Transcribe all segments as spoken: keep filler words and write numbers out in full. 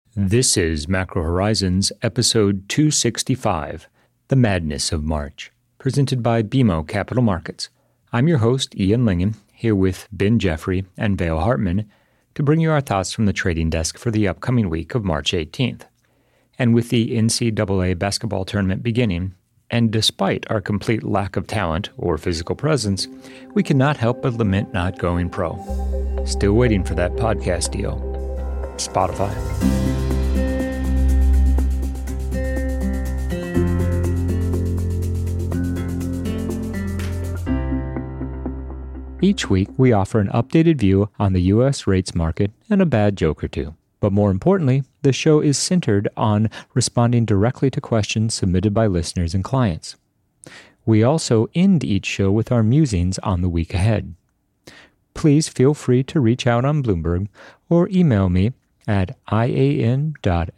This is Macro Horizons, episode two sixty-five, The Madness of March, presented by B M O Capital Markets. I'm your host, Ian Lingham, here with Ben Jeffrey and Vail Hartman to bring you our thoughts from the trading desk for the upcoming week of March eighteenth. And with the N C double A basketball tournament beginning, and despite our complete lack of talent or physical presence, we cannot help but lament not going pro. Still waiting for that podcast deal. Spotify. Each week, we offer an updated view on the U S rates market and a bad joke or two. But more importantly, the show is centered on responding directly to questions submitted by listeners and clients. We also end each show with our musings on the week ahead. Please feel free to reach out on Bloomberg or email me at ian dot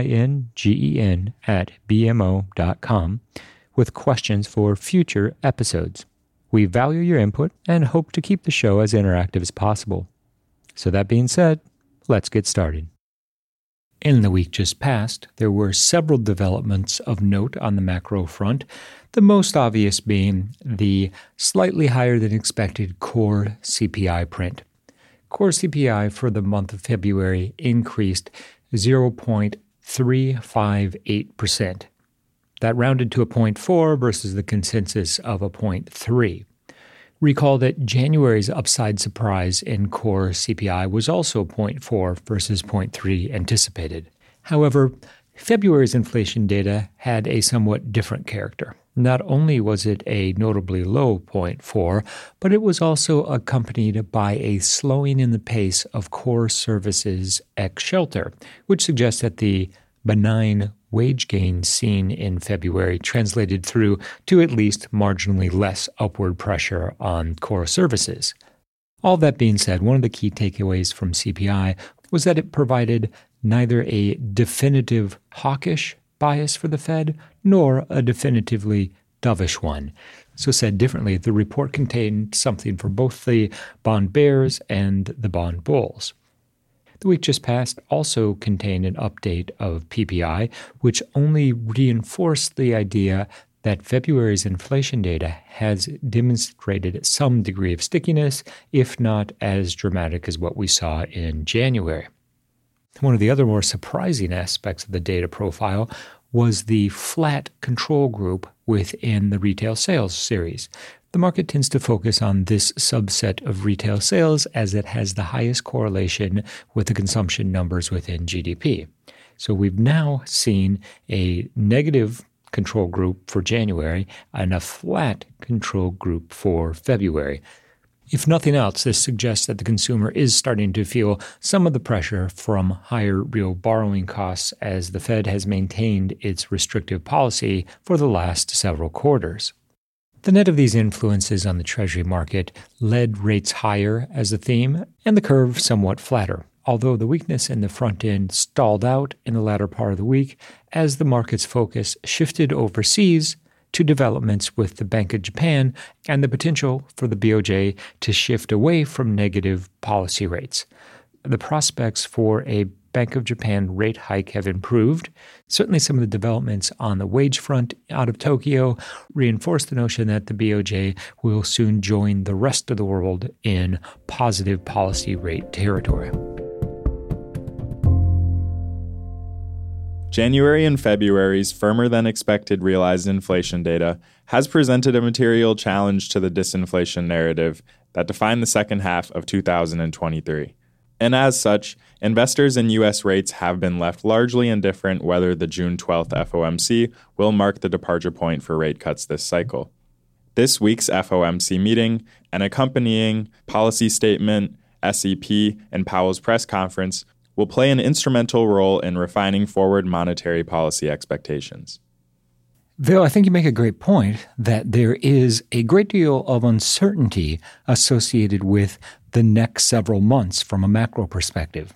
lyngen at bmo dot com with questions for future episodes. We value your input and hope to keep the show as interactive as possible. So that being said, let's get started. In the week just past, there were several developments of note on the macro front, the most obvious being the slightly higher than expected core C P I print. Core C P I for the month of February increased zero point three five eight percent. That rounded to a zero point four versus the consensus of a zero point three. Recall that January's upside surprise in core C P I was also zero point four versus zero point three anticipated. However, February's inflation data had a somewhat different character. Not only was it a notably low zero point four, but it was also accompanied by a slowing in the pace of core services ex shelter, which suggests that the benign wage gains seen in February translated through to at least marginally less upward pressure on core services. All that being said, one of the key takeaways from C P I was that it provided neither a definitive hawkish bias for the Fed nor a definitively dovish one. So said differently, the report contained something for both the bond bears and the bond bulls. The week just past also contained an update of P P I, which only reinforced the idea that February's inflation data has demonstrated some degree of stickiness, if not as dramatic as what we saw in January. One of the other more surprising aspects of the data profile was the flat control group within the retail sales series. The market tends to focus on this subset of retail sales as it has the highest correlation with the consumption numbers within G D P. So we've now seen a negative control group for January and a flat control group for February. If nothing else, this suggests that the consumer is starting to feel some of the pressure from higher real borrowing costs as the Fed has maintained its restrictive policy for the last several quarters. The net of these influences on the Treasury market led rates higher as a theme and the curve somewhat flatter, although the weakness in the front end stalled out in the latter part of the week as the market's focus shifted overseas to developments with the Bank of Japan and the potential for the B O J to shift away from negative policy rates. The prospects for a Bank of Japan rate hike have improved. Certainly some of the developments on the wage front out of Tokyo reinforce the notion that the B O J will soon join the rest of the world in positive policy rate territory. January and February's firmer-than-expected realized inflation data has presented a material challenge to the disinflation narrative that defined the second half of two thousand twenty-three. And as such, investors in U S rates have been left largely indifferent whether the June twelfth F O M C will mark the departure point for rate cuts this cycle. This week's F O M C meeting and accompanying policy statement, S E P, and Powell's press conference will play an instrumental role in refining forward monetary policy expectations. Vail, I think you make a great point that there is a great deal of uncertainty associated with the next several months from a macro perspective.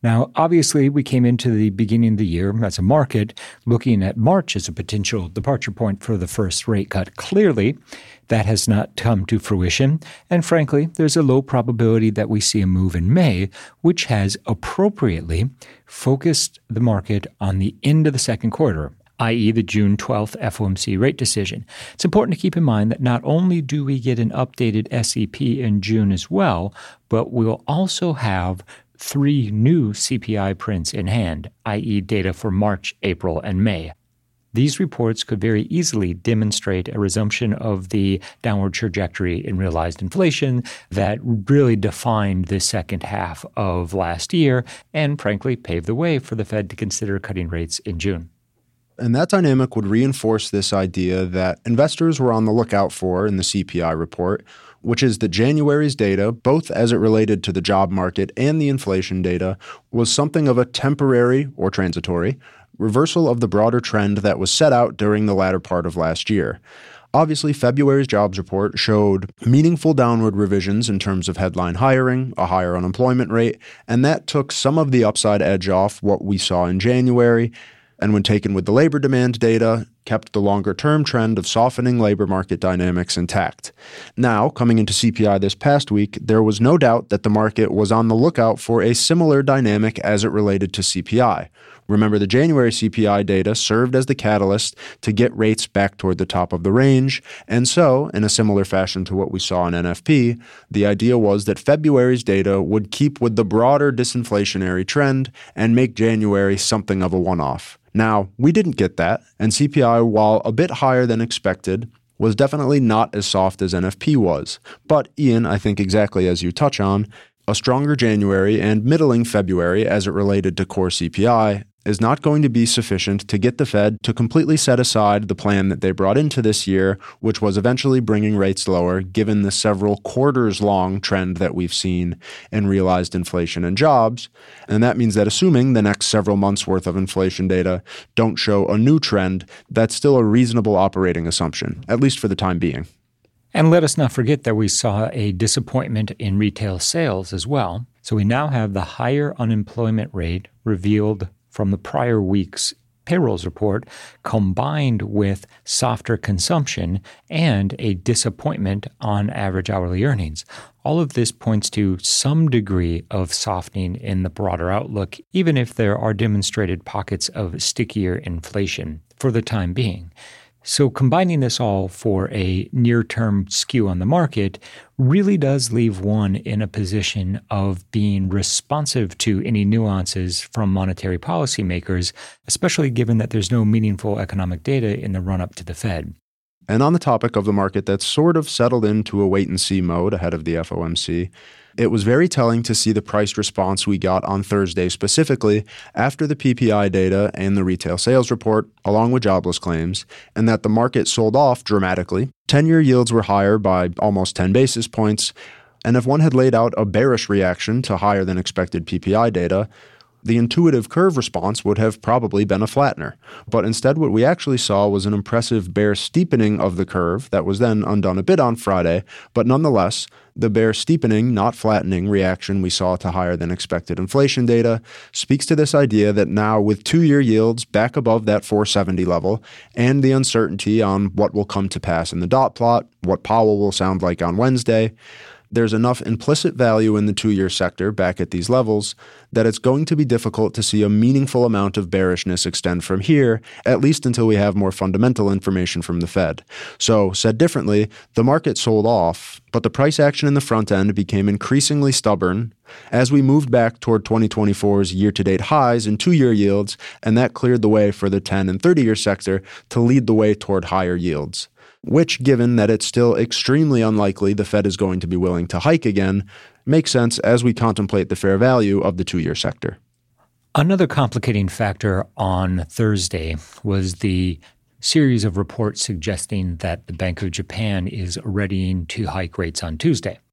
Now, obviously, we came into the beginning of the year as a market looking at March as a potential departure point for the first rate cut. Clearly, that has not come to fruition. And frankly, there's a low probability that we see a move in May, which has appropriately focused the market on the end of the second quarter, that is the June twelfth F O M C rate decision. It's important to keep in mind that not only do we get an updated S E P in June as well, but we'll also have three new C P I prints in hand, that is data for March, April, and May. These reports could very easily demonstrate a resumption of the downward trajectory in realized inflation that really defined the second half of last year and, frankly, paved the way for the Fed to consider cutting rates in June. And that dynamic would reinforce this idea that investors were on the lookout for in the C P I report, which is that January's data, both as it related to the job market and the inflation data, was something of a temporary or transitory reversal of the broader trend that was set out during the latter part of last year. Obviously, February's jobs report showed meaningful downward revisions in terms of headline hiring, a higher unemployment rate, and that took some of the upside edge off what we saw in January, and when taken with the labor demand data, kept the longer-term trend of softening labor market dynamics intact. Now, coming into C P I this past week, there was no doubt that the market was on the lookout for a similar dynamic as it related to C P I. Remember, the January C P I data served as the catalyst to get rates back toward the top of the range, and so, in a similar fashion to what we saw in N F P, the idea was that February's data would keep with the broader disinflationary trend and make January something of a one-off. Now, we didn't get that, and C P I, while a bit higher than expected, was definitely not as soft as N F P was. But, Ian, I think exactly as you touch on, a stronger January and middling February as it related to core C P I is not going to be sufficient to get the Fed to completely set aside the plan that they brought into this year, which was eventually bringing rates lower, given the several quarters-long trend that we've seen in realized inflation and jobs. And that means that assuming the next several months' worth of inflation data don't show a new trend, that's still a reasonable operating assumption, at least for the time being. And let us not forget that we saw a disappointment in retail sales as well. So we now have the higher unemployment rate revealed from the prior week's payrolls report, combined with softer consumption and a disappointment on average hourly earnings. All of this points to some degree of softening in the broader outlook, even if there are demonstrated pockets of stickier inflation for the time being. So combining this all for a near-term skew on the market really does leave one in a position of being responsive to any nuances from monetary policymakers, especially given that there's no meaningful economic data in the run-up to the Fed. And on the topic of the market that's sort of settled into a wait-and-see mode ahead of the F O M C, it was very telling to see the price response we got on Thursday specifically after the P P I data and the retail sales report, along with jobless claims, and that the market sold off dramatically. ten-year yields were higher by almost ten basis points, and if one had laid out a bearish reaction to higher than expected P P I data, the intuitive curve response would have probably been a flattener. But instead, what we actually saw was an impressive bear steepening of the curve that was then undone a bit on Friday, but nonetheless, the bear steepening, not flattening reaction we saw to higher than expected inflation data speaks to this idea that now with two-year yields back above that four seventy level and the uncertainty on what will come to pass in the dot plot, what Powell will sound like on Wednesday, there's enough implicit value in the two-year sector back at these levels that it's going to be difficult to see a meaningful amount of bearishness extend from here, at least until we have more fundamental information from the Fed. So, said differently, the market sold off, but the price action in the front end became increasingly stubborn as we moved back toward twenty twenty-four's year-to-date highs in two-year yields, and that cleared the way for the ten and thirty-year sector to lead the way toward higher yields. Which, given that it's still extremely unlikely the Fed is going to be willing to hike again, makes sense as we contemplate the fair value of the two-year sector. Another complicating factor on Thursday was the series of reports suggesting that the Bank of Japan is readying to hike rates on Tuesday.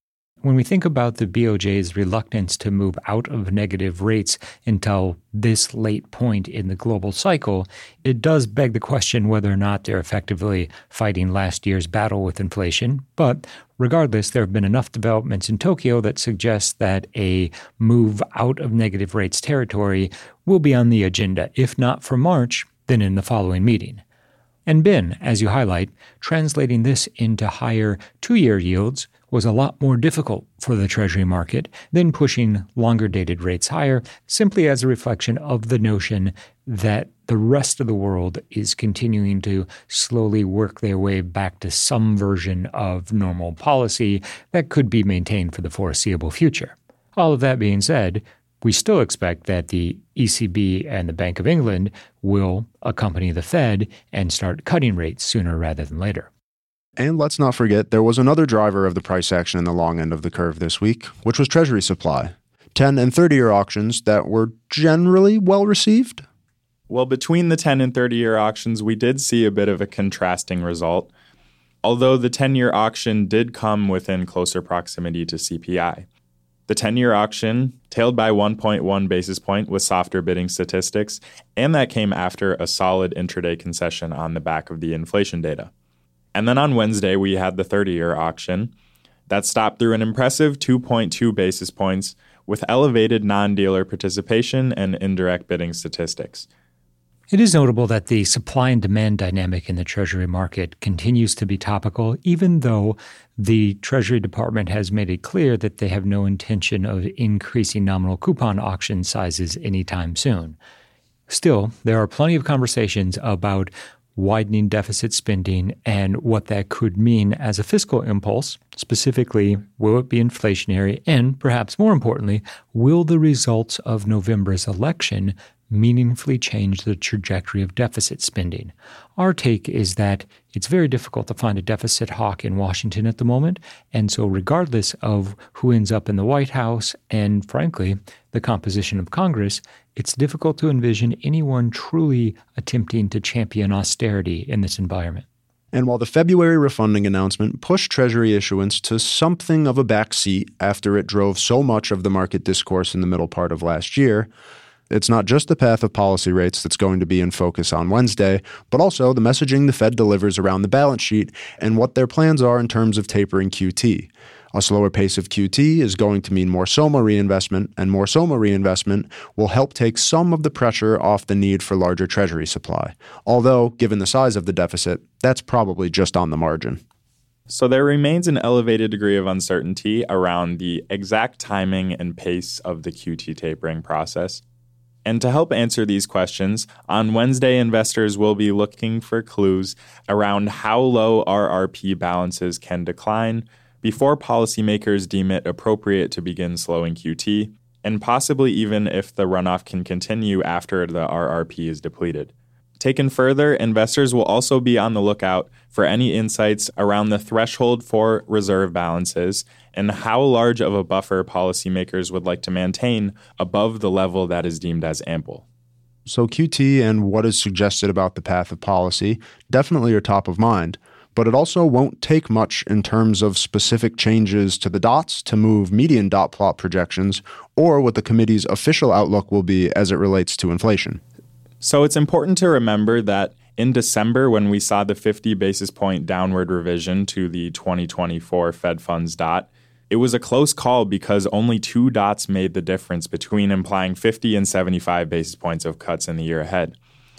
when we think about the B O J's reluctance to move out of negative rates until this late point in the global cycle, it does beg the question whether or not they're effectively fighting last year's battle with inflation. But regardless, there have been enough developments in Tokyo that suggest that a move out of negative rates territory will be on the agenda, if not for March, then in the following meeting. And Ben, as you highlight, translating this into higher two-year yields was a lot more difficult for the Treasury market than pushing longer-dated rates higher, simply as a reflection of the notion that the rest of the world is continuing to slowly work their way back to some version of normal policy that could be maintained for the foreseeable future. All of that being said, we still expect that the E C B and the Bank of England will accompany the Fed and start cutting rates sooner rather than later. And let's not forget, there was another driver of the price action in the long end of the curve this week, which was Treasury supply. ten and thirty-year auctions that were generally well received. Well, between the ten and thirty-year auctions, we did see a bit of a contrasting result, although the ten-year auction did come within closer proximity to C P I. The ten-year auction tailed by one point one basis point with softer bidding statistics, and that came after a solid intraday concession on the back of the inflation data. And then on Wednesday, we had the thirty-year auction that stopped through an impressive two point two basis points with elevated non-dealer participation and indirect bidding statistics. It is notable that the supply and demand dynamic in the Treasury market continues to be topical, even though the Treasury Department has made it clear that they have no intention of increasing nominal coupon auction sizes anytime soon. Still, there are plenty of conversations about widening deficit spending and what that could mean as a fiscal impulse. Specifically, will it be inflationary? And perhaps more importantly, will the results of November's election meaningfully change the trajectory of deficit spending? Our take is that it's very difficult to find a deficit hawk in Washington at the moment, and so regardless of who ends up in the White House and, frankly, the composition of Congress, it's difficult to envision anyone truly attempting to champion austerity in this environment. And while the February refunding announcement pushed Treasury issuance to something of a backseat after it drove so much of the market discourse in the middle part of last year, it's not just the path of policy rates that's going to be in focus on Wednesday, but also the messaging the Fed delivers around the balance sheet and what their plans are in terms of tapering Q T. A slower pace of Q T is going to mean more SOMA reinvestment, and more SOMA reinvestment will help take some of the pressure off the need for larger Treasury supply. Although, given the size of the deficit, that's probably just on the margin. So there remains an elevated degree of uncertainty around the exact timing and pace of the Q T tapering process. And to help answer these questions, on Wednesday, investors will be looking for clues around how low R R P balances can decline before policymakers deem it appropriate to begin slowing Q T, and possibly even if the runoff can continue after the R R P is depleted. Taken further, investors will also be on the lookout for any insights around the threshold for reserve balances and how large of a buffer policymakers would like to maintain above the level that is deemed as ample. So Q T and what is suggested about the path of policy definitely are top of mind, but it also won't take much in terms of specific changes to the dots to move median dot plot projections or what the committee's official outlook will be as it relates to inflation. So it's important to remember that in December, when we saw the fifty basis point downward revision to the twenty twenty-four Fed funds dot, it was a close call because only two dots made the difference between implying fifty and seventy-five basis points of cuts in the year ahead.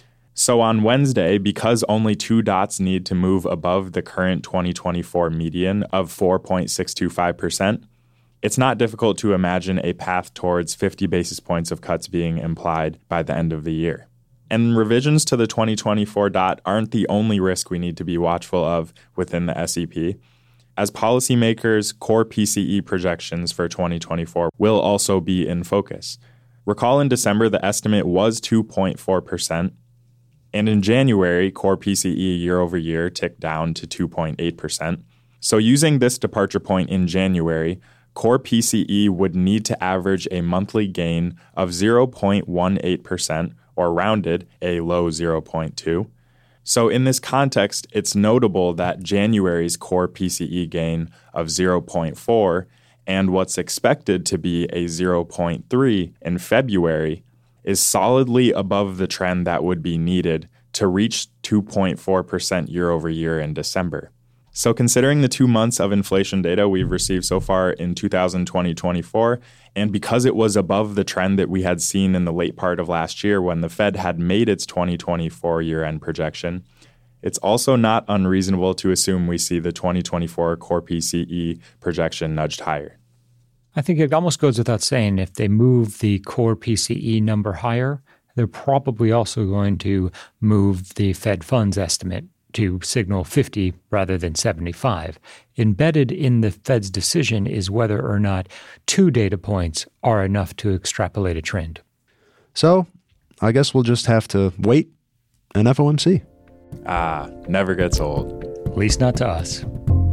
So on Wednesday, because only two dots need to move above the current twenty twenty-four median of four point six two five percent, it's not difficult to imagine a path towards fifty basis points of cuts being implied by the end of the year. And revisions to the twenty twenty-four dot aren't the only risk we need to be watchful of within the S E P, as policymakers' core P C E projections for twenty twenty-four will also be in focus. Recall in December, the estimate was two point four percent, and in January, core P C E year over year ticked down to two point eight percent. So using this departure point in January, core P C E would need to average a monthly gain of zero point one eight percent, or rounded, a low zero point two. So in this context, it's notable that January's core P C E gain of zero point four and what's expected to be a zero point three in February is solidly above the trend that would be needed to reach two point four percent year over year in December. So considering the two months of inflation data we've received so far in two thousand twenty to twenty-four, and because it was above the trend that we had seen in the late part of last year when the Fed had made its twenty twenty-four year-end projection, it's also not unreasonable to assume we see the twenty twenty-four core P C E projection nudged higher. I think it almost goes without saying, if they move the core P C E number higher, they're probably also going to move the Fed funds estimate to signal fifty rather than seventy-five. Embedded in the Fed's decision is whether or not two data points are enough to extrapolate a trend. So I guess we'll just have to wait and F O M C. Ah, never gets old. At least not to us.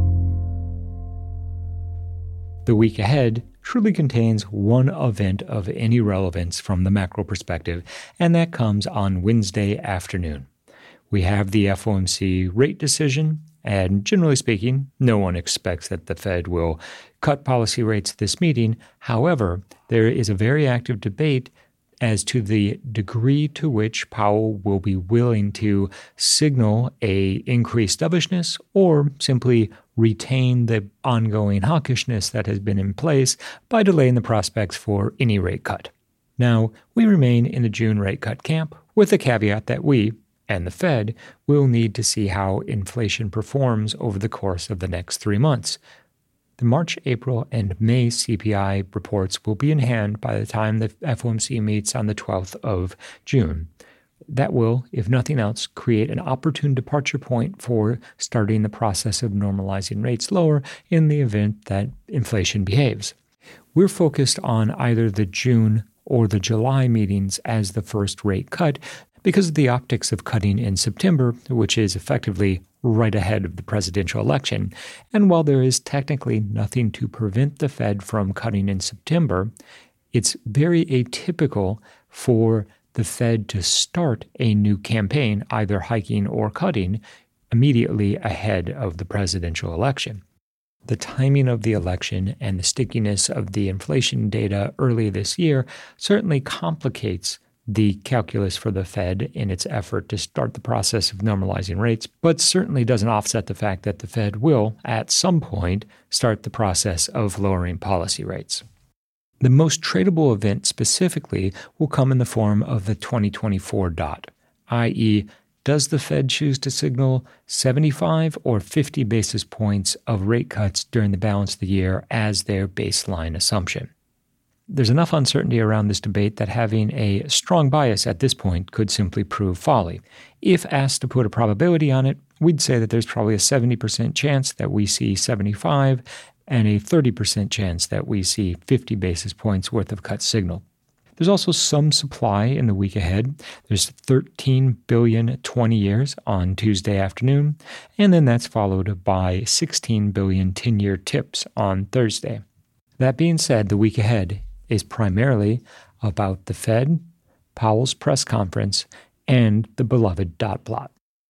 The week ahead truly contains one event of any relevance from the macro perspective, and that comes on Wednesday afternoon. We have the F O M C rate decision, and generally speaking, no one expects that the Fed will cut policy rates at this meeting. However, there is a very active debate as to the degree to which Powell will be willing to signal a increased dovishness or simply retain the ongoing hawkishness that has been in place by delaying the prospects for any rate cut. Now, we remain in the June rate cut camp with the caveat that we, and the Fed, will need to see how inflation performs over the course of the next three months. The March, April, and May C P I reports will be in hand by the time the F O M C meets on the twelfth of June. That will, if nothing else, create an opportune departure point for starting the process of normalizing rates lower in the event that inflation behaves. We're focused on either the June or the July meetings as the first rate cut because of the optics of cutting in September, which is effectively right ahead of the presidential election. And while there is technically nothing to prevent the Fed from cutting in September, it's very atypical for the Fed to start a new campaign, either hiking or cutting, immediately ahead of the presidential election. The timing of the election and the stickiness of the inflation data early this year certainly complicates the calculus for the Fed in its effort to start the process of normalizing rates, but certainly doesn't offset the fact that the Fed will, at some point, start the process of lowering policy rates. The most tradable event specifically will come in the form of the twenty twenty-four dot, that is, does the Fed choose to signal seventy-five or fifty basis points of rate cuts during the balance of the year as their baseline assumption? There's enough uncertainty around this debate that having a strong bias at this point could simply prove folly. If asked to put a probability on it, we'd say that there's probably a seventy percent chance that we see seventy-five and a thirty percent chance that we see fifty basis points worth of cut signal. There's also some supply in the week ahead. There's thirteen billion twenty years on Tuesday afternoon, and then that's followed by sixteen billion ten-year tips on Thursday. That being said, the week ahead is primarily about the Fed, Powell's press conference, and the beloved dot plot.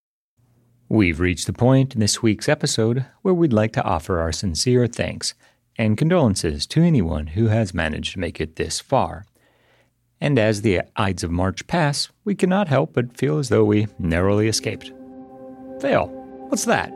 We've reached the point in this week's episode where we'd like to offer our sincere thanks and condolences to anyone who has managed to make it this far. And as the Ides of March pass, we cannot help but feel as though we narrowly escaped. Fail. What's that?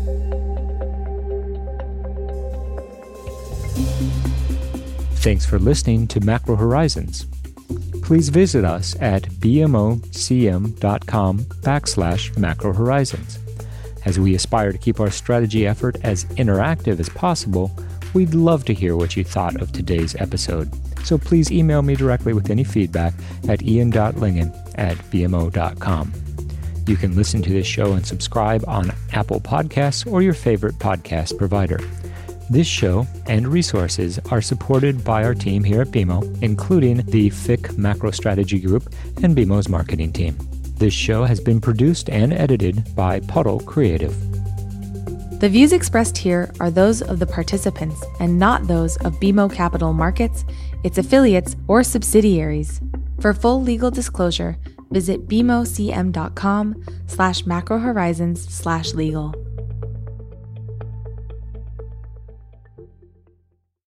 Thanks for listening to Macro Horizons. Please visit us at bmocm.com backslash macro horizons. As we aspire to keep our strategy effort as interactive as possible, we'd love to hear what you thought of today's episode. So please email me directly with any feedback at ian dot lingen at b m o dot com. You can listen to this show and subscribe on Apple Podcasts or your favorite podcast provider. This show and resources are supported by our team here at B M O, including the F I C Macro Strategy Group and B M O's marketing team. This show has been produced and edited by Puddle Creative. The views expressed here are those of the participants and not those of B M O Capital Markets, its affiliates, or subsidiaries. For full legal disclosure, visit bmocm.com slash macrohorizons slash legal.